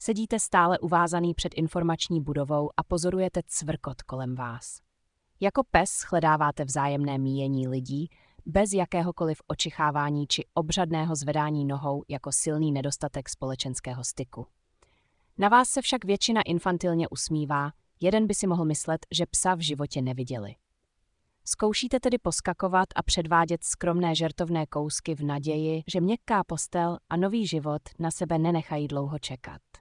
Sedíte stále uvázaný před informační budovou a pozorujete cvrkot kolem vás. Jako pes shledáváte vzájemné míjení lidí, bez jakéhokoliv očichávání či obřadného zvedání nohou jako silný nedostatek společenského styku. Na vás se však většina infantilně usmívá, jeden by si mohl myslet, že psa v životě neviděli. Zkoušíte tedy poskakovat a předvádět skromné žertovné kousky v naději, že měkká postel a nový život na sebe nenechají dlouho čekat.